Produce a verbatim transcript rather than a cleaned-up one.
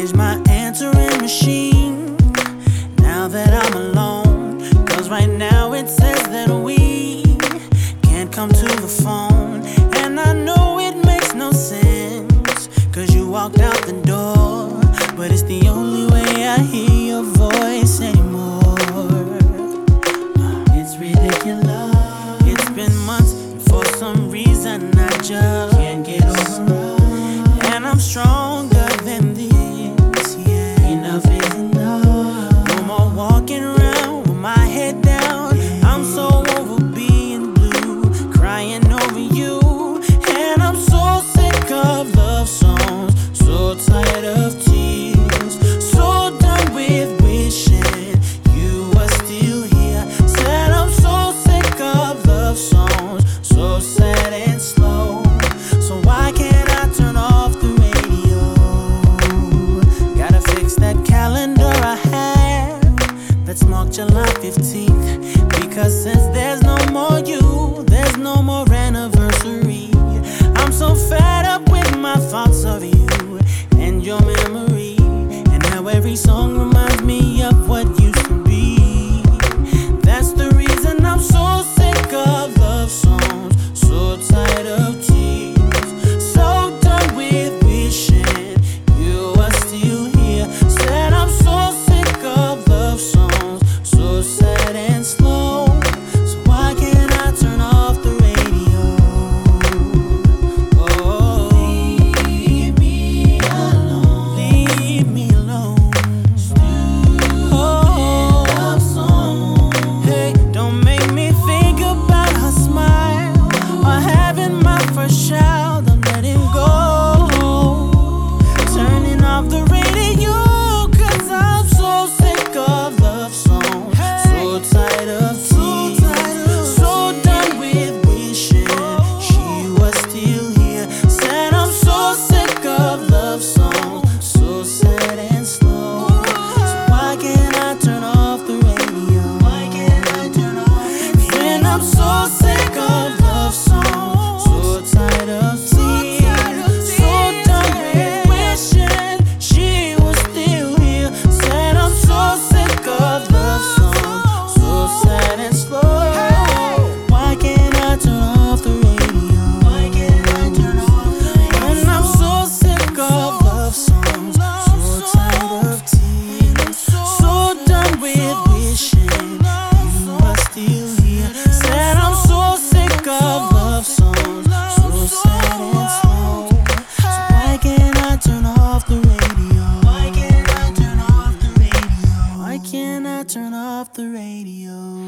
changed my answering machine now that I'm alone. Cause right now it says that we can't come to the phone. And I know it makes no sense, cause you walked out the door, but it's the only way I hear your voice anymore. It's ridiculous. It's been months, and for some reason I just can't get over. And I'm stronger than this, yeah. Enough is enough. No more walking around with my head down. I'm so over being blue, crying over you. And I'm so sick of love songs, so tired of tears, so done with wishing you were still here. Said I'm so sick of love songs, so sad and slow. So why can't I turn off the radio? Gotta fix that calendar I have that's marked July fifteenth. Because since there's no more you, there's no more anniversary. I'm so fed up with my thoughts of you and your memory, and how every song reminds me of what used to be. That's the reason I'm so sick of love songs, so tired of tears, so done with wishing you were still here. Said I'm so sick of love songs, so sad and slow. So why can't I turn off the radio? Oh, leave me alone. Leave me alone. Oh, love song. Hey, don't make me think about her smile or having my first child. I'm letting go, turning off the radio, cause I'm so sick of love songs, so tired of tears, so done with wishing she was still here. Said I'm so sick of love songs, so sad and slow. So why can't I turn off the radio? Why can't I turn off? When I'm so sick of love songs, so tired of tears, so done with wishing she was still here. Said I'm so sick of love songs, so sad and slow. Why can't I turn off the radio? Why can't I turn off the radio? When I'm so sick of love songs, so tired of tears, so done with wishing you were still here. Said I'm so sick of love songs, so sad and slow. So why can't I turn off the radio? Why can't I turn off the radio? Why can't I turn off the radio?